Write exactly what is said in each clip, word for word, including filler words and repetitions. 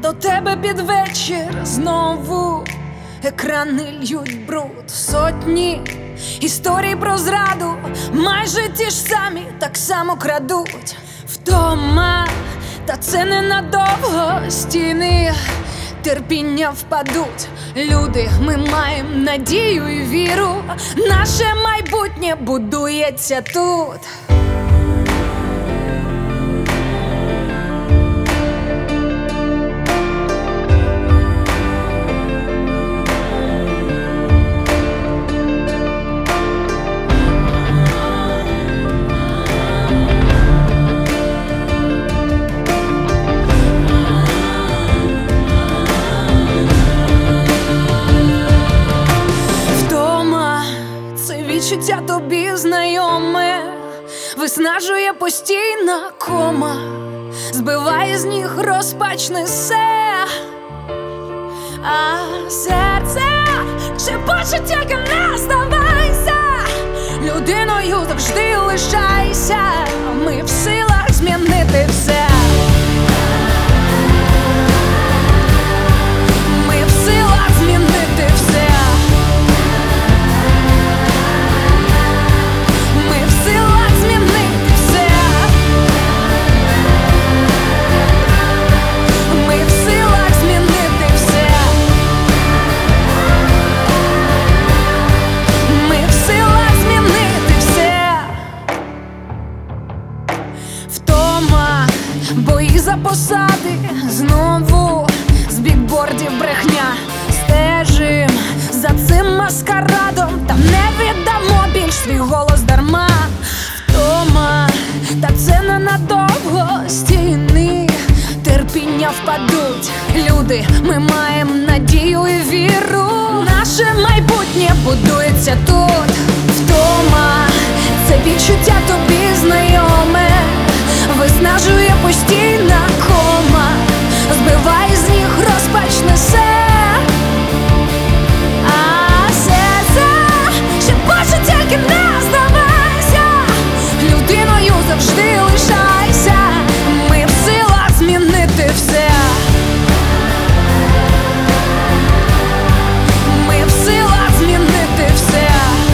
до тебе під вечір знову екрани льють бруд. Сотні історій про зраду, майже ті ж самі, так само крадуть. Втома, та це ненадовго, стіни терпіння впадуть. Люди, ми маємо надію і віру, наше майбутнє будується тут. Відчуття тобі знайоме, виснажує постійна кома, збиває з ніг, розпач несе, а серце шепоче тільки не здавайся, людиною завжди лишайся, ми в силах змінити все. Ми в силах змінити все. Бої за посади, знову з бікбордів брехня. Стежим за цим маскарадом, та не віддамо більш свій голос дарма. Втома, та це ненадовго, стіни терпіння впадуть. Люди, ми маємо надію і віру, наше майбутнє будується тут. Втома, це відчуття тобі знайоме, виснажує постійна кома, збиває з ніг, розпач несе, а серце шепоче тільки не здавайся, людиною завжди лишайся, ми в силах змінити все. Ми в силах змінити все.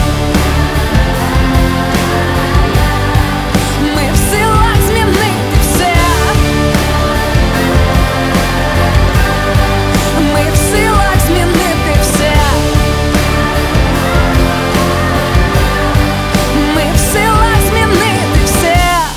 Ми в силах змінити все. Ми в силах змінити все. Ми в силах змінити все.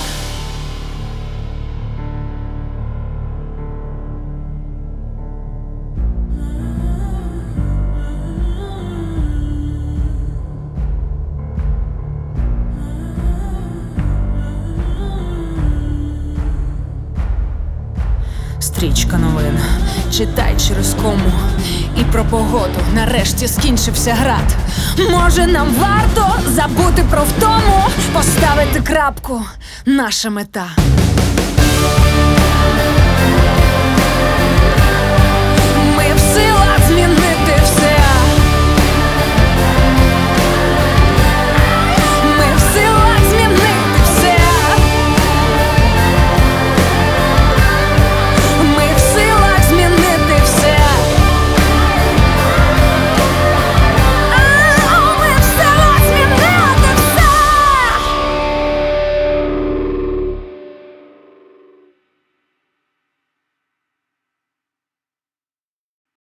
Стрічка новин, читай через кому. І про погоду, нарешті скінчився град. Може, нам варто забути про втому, поставити крапку, наша мета.